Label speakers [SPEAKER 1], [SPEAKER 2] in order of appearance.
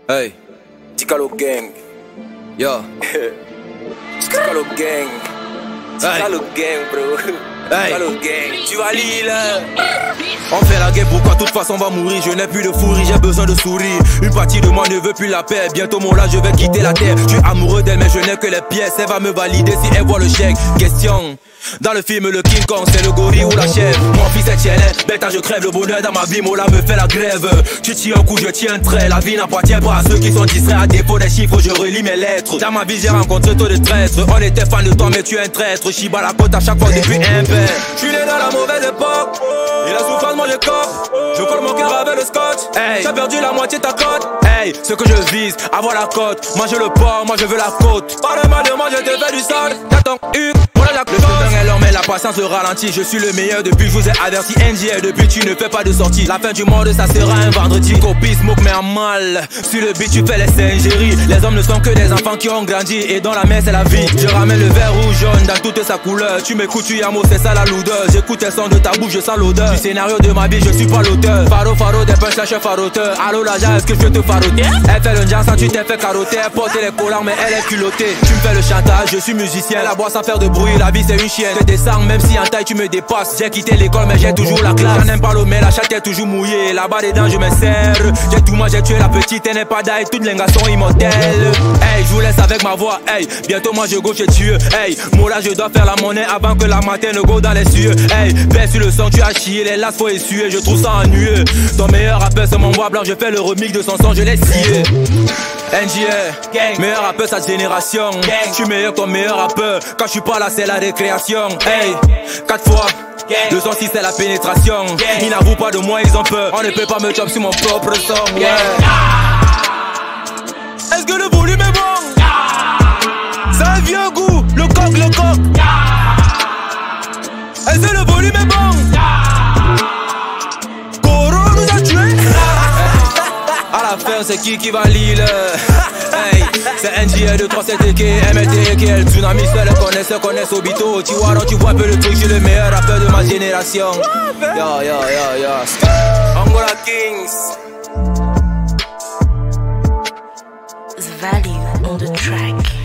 [SPEAKER 1] Hey,
[SPEAKER 2] Ticalo Gang.
[SPEAKER 1] yo.
[SPEAKER 2] Ticalo Gang. Ticalo Gang, bro.
[SPEAKER 1] Hey.
[SPEAKER 2] Ticalo Gang. Tu vas Lille.
[SPEAKER 1] On fait la guerre, pourquoi toute façon on va mourir. Je n'ai plus de fourri, j'ai besoin de sourire. Une partie de moi ne veut plus la paix. Bientôt mon là, je vais quitter la terre. Je suis amoureux d'elle mais je n'ai que les pièces. Elle va me valider si elle voit le chèque. Question. Dans le film le King Kong c'est le gorille ou la chèvre. Mon fils est tiens, bête je crève. Le bonheur dans ma vie, Mola me fait la grève. Tu tiens un coup, je tiens un trait. La vie n'appartient pas à ceux qui sont distraits. À défaut des chiffres, je relis mes lettres. Dans ma vie j'ai rencontré trop de traîtres. On était fan de toi mais tu es un traître. Chiba la côte à chaque fois depuis un père. Je suis né dans la mauvaise époque. Et la souffrance moi je cope. Je colle mon cœur avec le scotch. Hey, j'ai perdu la moitié de ta cote. Hey, ce que je vise, avoir la cote. Moi je le port, moi je veux la côte. Parle-moi de moi, je te fais du sale. T'attends une, voilà la côte. Le feu est long mais la patience se ralentit. Je suis le meilleur depuis que je vous ai averti. NGL depuis tu ne fais pas de sortie. La fin du monde ça sera un vendredi. Copie smoke mais en mal. Sur le beat tu fais les singeries. Les hommes ne sont que des enfants qui ont grandi. Et dans la main c'est la vie. Je ramène le vert rouge jaune dans toute sa couleur. Tu m'écoutes, tu yamo, c'est ça la lourdeur. J'écoute les sons de ta bouche, je sens l'odeur. Du scénario de ma vie, je suis pas l'auteur. Faro, des punch, lâche faroteur. Allô la est-ce que je peux te faroter? Elle fait le jazz, tu t'es fait carotter. Elle porte les collants, mais elle est culottée. Tu me fais le chantage, je suis musicien. La boîte sans faire de bruit, la vie c'est une chienne. Je descends, même si en taille tu me dépasses. J'ai quitté l'école, mais j'ai toujours la classe. J'en aime pas l'eau, mais la chatte est toujours mouillée. Là-bas dedans, je me serre. J'ai tout, moi j'ai tué la petite, elle n'est pas d'ail. Toutes les gars sont immortelles. Hey, je vous laisse avec ma voix. Hey, bientôt moi je gauche et tueux. Hey, moi là je dois faire la monnaie avant que la matin ne go dans les cieux. Hey, baisse sur le son, tu as chié, les lasses faut essuyer. Je trouve ça ennuyeux. Ton meilleur rappeur c'est mon bois blanc, je fais le remix de son son, je l'ai scié. NGA, meilleur rappeur sa génération. Je suis meilleur comme meilleur rappeur. Quand je suis pas là c'est la récréation. Hey, 4 fois. Le son si c'est la pénétration. Ils n'avouent pas de moi, ils ont peur. On ne peut pas me chop sur mon propre son. Ouais. Est-ce que le volume est bon? Ça a un vieux goût, le coq. Est-ce que le volume est bon? Coro nous a tués. À la fin c'est qui va Lille? Hey, c'est NGL 237 MTK, Tsunami seul connaissent Obito. Tu vois tu vois un peu le truc, je suis le meilleur rappeur de ma génération. Yo. Angola Kings.
[SPEAKER 3] The value on the track.